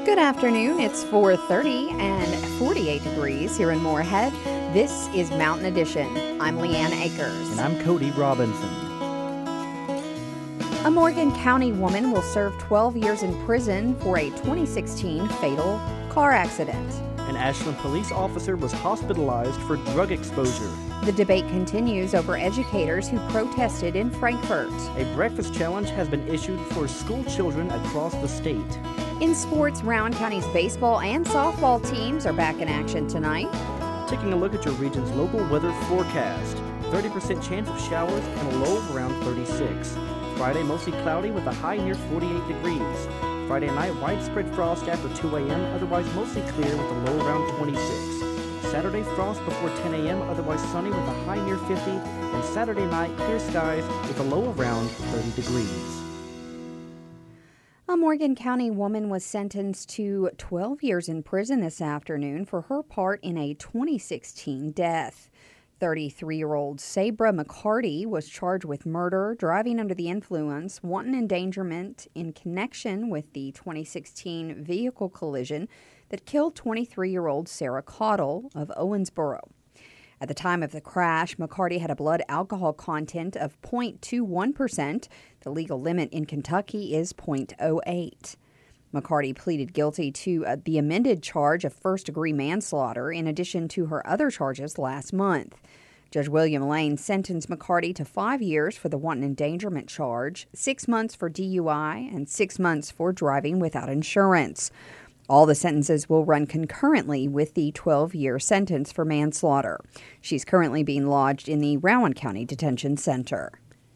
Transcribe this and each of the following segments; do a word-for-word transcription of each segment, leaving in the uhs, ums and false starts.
Good afternoon. It's four thirty and forty-eight degrees here in Moorhead. This is Mountain Edition. I'm Leanne Akers. And I'm Cody Robinson. A Morgan County woman will serve twelve years in prison for a twenty sixteen fatal car accident. An Ashland police officer was hospitalized for drug exposure. The debate continues over educators who protested in Frankfort. A breakfast challenge has been issued for school children across the state. In sports, Rowan County's baseball and softball teams are back in action tonight. Taking a look at your region's local weather forecast. thirty percent chance of showers and a low of around thirty-six. Friday, mostly cloudy with a high near forty-eight degrees. Friday night, widespread frost after two a.m., otherwise mostly clear with a low around twenty-six. Saturday, frost before ten a.m., otherwise sunny with a high near fifty. And Saturday night, clear skies with a low around thirty degrees. A Morgan County woman was sentenced to twelve years in prison this afternoon for her part in a twenty sixteen death. thirty-three-year-old Sabra McCarty was charged with murder, driving under the influence, wanton endangerment in connection with the twenty sixteen vehicle collision that killed twenty-three-year-old Sarah Cottle of Owensboro. At the time of the crash, McCarty had a blood alcohol content of zero point two one percent. The legal limit in Kentucky is zero point zero eight. McCarty pleaded guilty to uh, the amended charge of first-degree manslaughter in addition to her other charges last month. Judge William Lane sentenced McCarty to five years for the wanton endangerment charge, six months for D U I, and six months for driving without insurance. All the sentences will run concurrently with the twelve-year sentence for manslaughter. She's currently being lodged in the Rowan County Detention Center.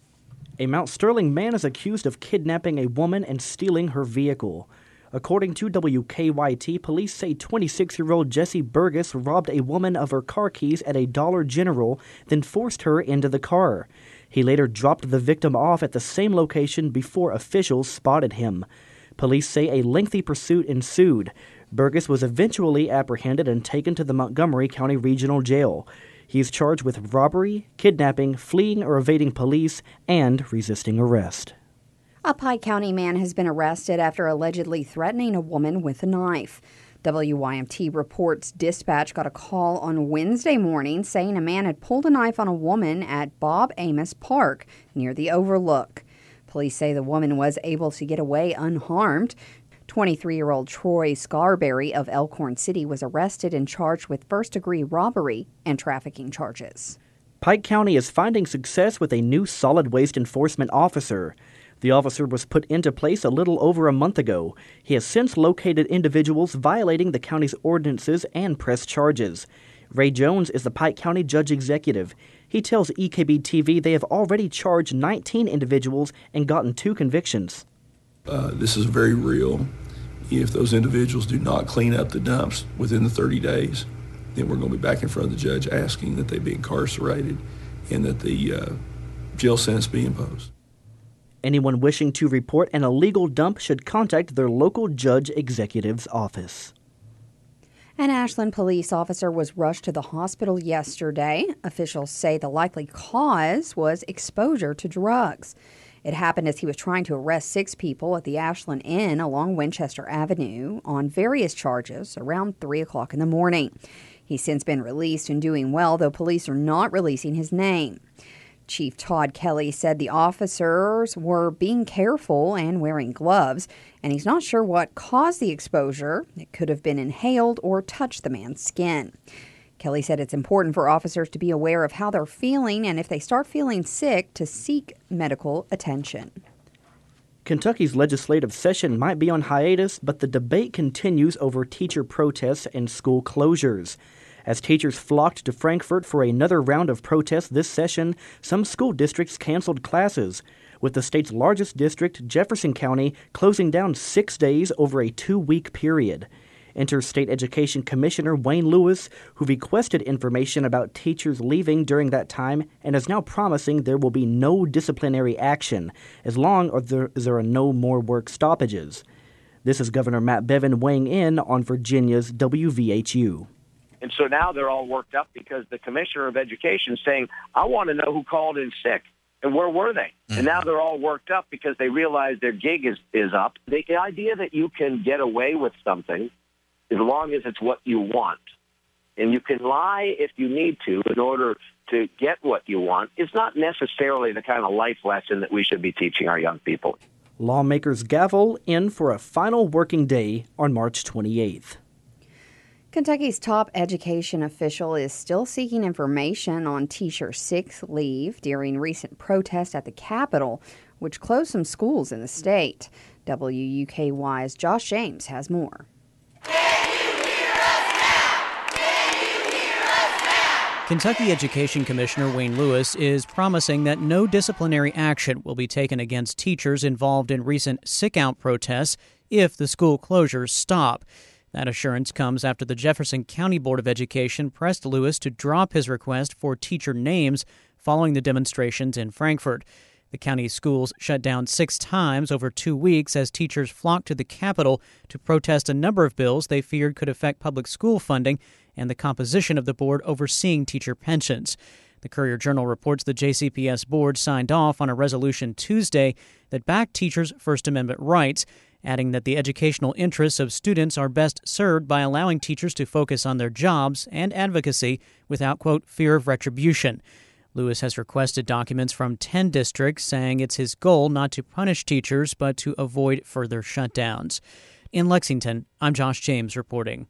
A Mount Sterling man is accused of kidnapping a woman and stealing her vehicle. According to W K Y T, police say twenty-six-year-old Jesse Burgess robbed a woman of her car keys at a Dollar General, then forced her into the car. He later dropped the victim off at the same location before officials spotted him. Police say a lengthy pursuit ensued. Burgess was eventually apprehended and taken to the Montgomery County Regional Jail. He is charged with robbery, kidnapping, fleeing or evading police, and resisting arrest. A Pike County man has been arrested after allegedly threatening a woman with a knife. W Y M T reports dispatch got a call on Wednesday morning saying a man had pulled a knife on a woman at Bob Amos Park near the Overlook. Police say the woman was able to get away unharmed. twenty-three-year-old Troy Scarberry of Elkhorn City was arrested and charged with first-degree robbery and trafficking charges. Pike County is finding success with a new solid waste enforcement officer. The officer was put into place a little over a month ago. He has since located individuals violating the county's ordinances and pressed charges. Ray Jones is the Pike County Judge Executive. He tells E K B T V they have already charged nineteen individuals and gotten two convictions. Uh, this is very real. If those individuals do not clean up the dumps within the thirty days, then we're going to be back in front of the judge asking that they be incarcerated and that the uh, jail sentence be imposed. Anyone wishing to report an illegal dump should contact their local judge executive's office. An Ashland police officer was rushed to the hospital yesterday. Officials say the likely cause was exposure to drugs. It happened as he was trying to arrest six people at the Ashland Inn along Winchester Avenue on various charges around three o'clock in the morning. He's since been released and doing well, though police are not releasing his name. Chief Todd Kelly said the officers were being careful and wearing gloves, and he's not sure what caused the exposure. It could have been inhaled or touched the man's skin. Kelly said it's important for officers to be aware of how they're feeling and if they start feeling sick to seek medical attention. Kentucky's legislative session might be on hiatus, but the debate continues over teacher protests and school closures. As teachers flocked to Frankfort for another round of protests this session, some school districts canceled classes, with the state's largest district, Jefferson County, closing down six days over a two-week period. Interstate Education Commissioner Wayne Lewis, who requested information about teachers leaving during that time and is now promising there will be no disciplinary action as long as there, as there are no more work stoppages. This is Governor Matt Bevin weighing in on Virginia's W V H U. And so now they're all worked up because the commissioner of education is saying, I want to know who called in sick. And where were they? Mm-hmm. And now they're all worked up because they realize their gig is, is up. The idea that you can get away with something as long as it's what you want, and you can lie if you need to in order to get what you want, is not necessarily the kind of life lesson that we should be teaching our young people. Lawmakers gavel in for a final working day on March twenty-eighth. Kentucky's top education official is still seeking information on teacher sick leave during recent protests at the Capitol, which closed some schools in the state. W U K Y's Josh James has more. Kentucky Education Commissioner Wayne Lewis is promising that no disciplinary action will be taken against teachers involved in recent sick-out protests if the school closures stop. That assurance comes after the Jefferson County Board of Education pressed Lewis to drop his request for teacher names following the demonstrations in Frankfort. The county's schools shut down six times over two weeks as teachers flocked to the Capitol to protest a number of bills they feared could affect public school funding and the composition of the board overseeing teacher pensions. The Courier-Journal reports the J C P S board signed off on a resolution Tuesday that backed teachers' First Amendment rights, adding that the educational interests of students are best served by allowing teachers to focus on their jobs and advocacy without, quote, fear of retribution. Lewis has requested documents from ten districts, saying it's his goal not to punish teachers but to avoid further shutdowns. In Lexington, I'm Josh James reporting.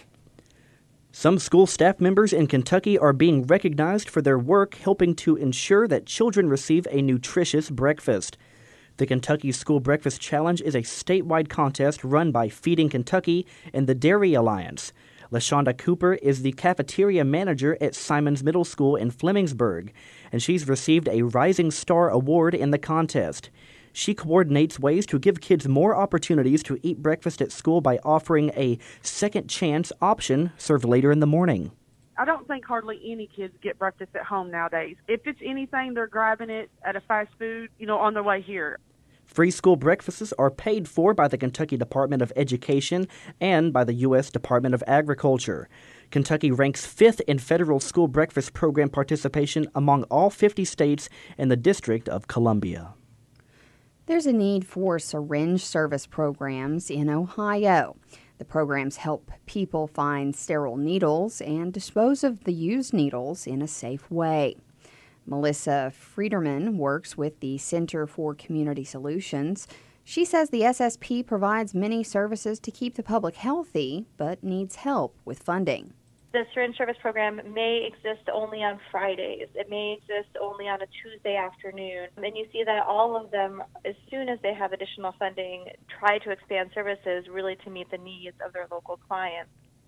Some school staff members in Kentucky are being recognized for their work helping to ensure that children receive a nutritious breakfast. The Kentucky School Breakfast Challenge is a statewide contest run by Feeding Kentucky and the Dairy Alliance. LaShonda Cooper is the cafeteria manager at Simons Middle School in Flemingsburg, and she's received a Rising Star Award in the contest. She coordinates ways to give kids more opportunities to eat breakfast at school by offering a second chance option served later in the morning. I don't think hardly any kids get breakfast at home nowadays. If it's anything, they're grabbing it at a fast food, you know, on their way here. Free school breakfasts are paid for by the Kentucky Department of Education and by the U S Department of Agriculture. Kentucky ranks fifth in federal school breakfast program participation among all fifty states and the District of Columbia. There's a need for syringe service programs in Ohio. The programs help people find sterile needles and dispose of the used needles in a safe way. Melissa Friederman works with the Center for Community Solutions. She says the S S P provides many services to keep the public healthy, but needs help with funding. The syringe service program may exist only on Fridays. It may exist only on a Tuesday afternoon. And you see that all of them, as soon as they have additional funding, try to expand services really to meet the needs of their local clients.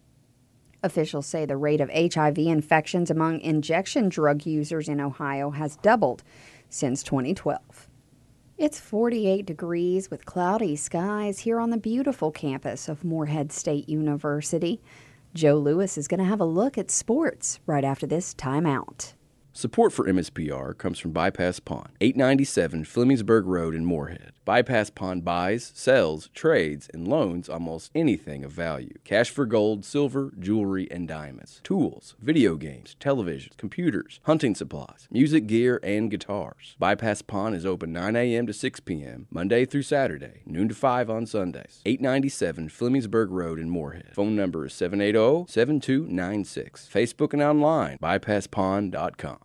Officials say the rate of H I V infections among injection drug users in Ohio has doubled since twenty twelve. It's forty-eight degrees with cloudy skies here on the beautiful campus of Morehead State University. Joe Lewis is going to have a look at sports right after this timeout. Support for M S P R comes from Bypass Pawn, eight ninety-seven Flemingsburg Road in Morehead. Bypass Pawn buys, sells, trades, and loans almost anything of value. Cash for gold, silver, jewelry, and diamonds. Tools, video games, televisions, computers, hunting supplies, music gear, and guitars. Bypass Pawn is open nine a.m. to six p.m. Monday through Saturday, noon to five on Sundays. eight ninety-seven Flemingsburg Road in Morehead. Phone number is seven eight zero, seven two nine six. Facebook and online, bypass pawn dot com.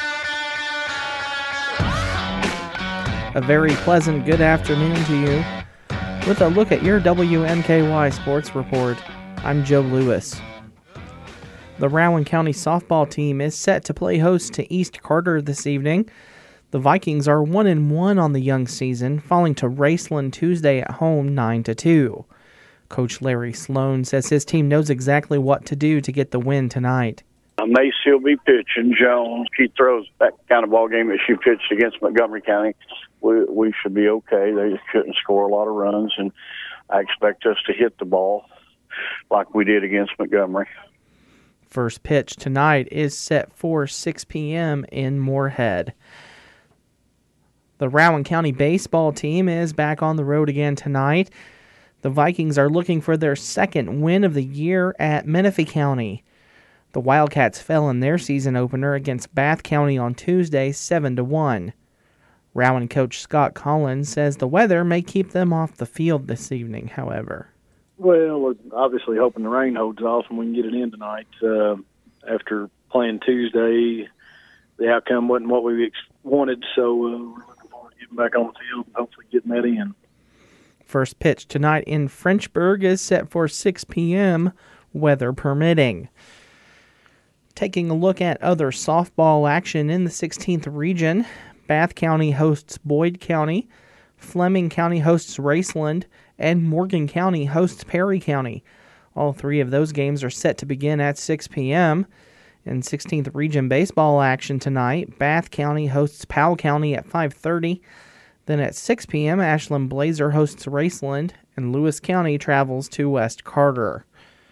A very pleasant good afternoon to you. With a look at your W N K Y Sports Report, I'm Joe Lewis. The Rowan County softball team is set to play host to East Carter this evening. The Vikings are one and one on the young season, falling to Raceland Tuesday at home nine to two. Coach Larry Sloan says his team knows exactly what to do to get the win tonight. Mace, he'll be pitching. Jones, she throws that kind of ball game that she pitched against Montgomery County. We we should be okay. They just couldn't score a lot of runs, and I expect us to hit the ball like we did against Montgomery. First pitch tonight is set for six p.m. in Morehead. The Rowan County baseball team is back on the road again tonight. The Vikings are looking for their second win of the year at Menifee County. The Wildcats fell in their season opener against Bath County on Tuesday, seven to one. Rowan coach Scott Collins says the weather may keep them off the field this evening, however. Well, we're obviously hoping the rain holds off and we can get it in tonight. Uh, after playing Tuesday, the outcome wasn't what we ex- wanted, so uh, we're looking forward to getting back on the field and hopefully getting that in. First pitch tonight in Frenchburg is set for six p.m., weather permitting. Taking a look at other softball action in the sixteenth region, Bath County hosts Boyd County, Fleming County hosts Raceland, and Morgan County hosts Perry County. All three of those games are set to begin at six p.m. In sixteenth region baseball action tonight, Bath County hosts Powell County at five thirty. Then at six p.m., Ashland Blazer hosts Raceland, and Lewis County travels to West Carter.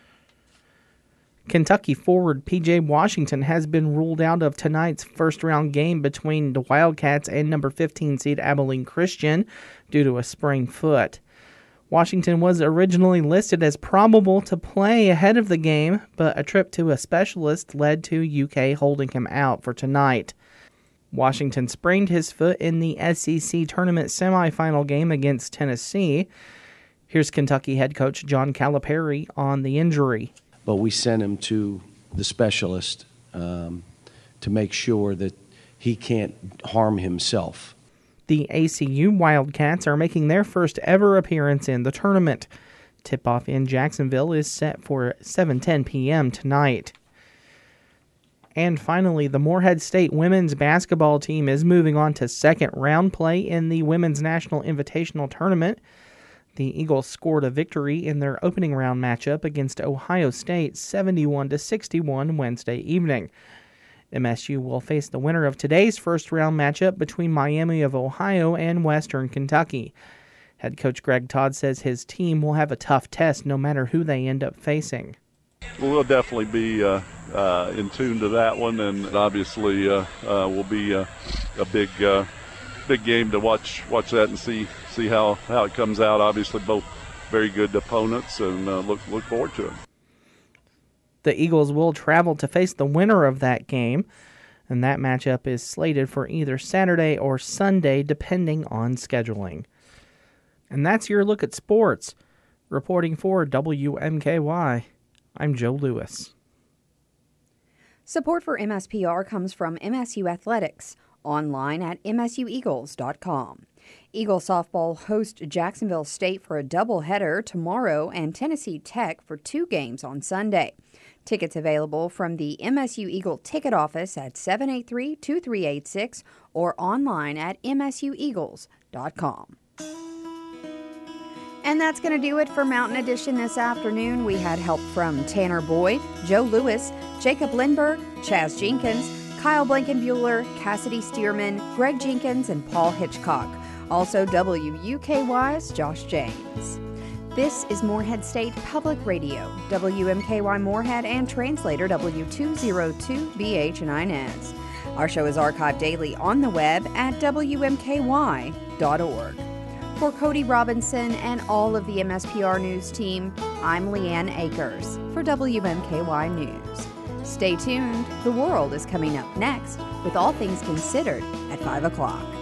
Kentucky forward P J Washington has been ruled out of tonight's first-round game between the Wildcats and number fifteen seed Abilene Christian due to a sprained foot. Washington was originally listed as probable to play ahead of the game, but a trip to a specialist led to U K holding him out for tonight. Washington sprained his foot in the S E C tournament semifinal game against Tennessee. Here's Kentucky head coach John Calipari on the injury. But we sent him to the specialist um, to make sure that he can't harm himself. The A C U Wildcats are making their first ever appearance in the tournament. Tip-off in Jacksonville is set for seven ten p.m. tonight. And finally, the Morehead State women's basketball team is moving on to second round play in the Women's National Invitational Tournament. The Eagles scored a victory in their opening round matchup against Ohio State seventy-one to sixty-one Wednesday evening. M S U will face the winner of today's first round matchup between Miami of Ohio and Western Kentucky. Head coach Greg Todd says his team will have a tough test no matter who they end up facing. Well, we'll definitely be uh, uh, in tune to that one, and obviously uh, uh, will be uh, a big, uh, big game to watch. Watch that and see see how, how it comes out. Obviously, both very good opponents, and uh, look look forward to it. The Eagles will travel to face the winner of that game, and that matchup is slated for either Saturday or Sunday, depending on scheduling. And that's your look at sports. Reporting for W M K Y, I'm Joe Lewis. Support for M S P R comes from M S U Athletics, online at m s u eagles dot com. Eagle softball host Jacksonville State for a doubleheader tomorrow and Tennessee Tech for two games on Sunday. Tickets available from the M S U Eagle ticket office at seven eight three, two three eight six or online at m s u eagles dot com. And that's going to do it for Mountain Edition this afternoon. We had help from Tanner Boyd, Joe Lewis, Jacob Lindberg, Chaz Jenkins, Kyle Blankenbuehler, Cassidy Stearman, Greg Jenkins, and Paul Hitchcock. Also W U K Y's Josh James. This is Morehead State Public Radio, W M K Y Morehead, and translator W two oh two B H nine S. Our show is archived daily on the web at w m k y dot org. For Cody Robinson and all of the M S P R News team, I'm Leanne Akers for W M K Y News. Stay tuned. The World is coming up next with All Things Considered at five o'clock.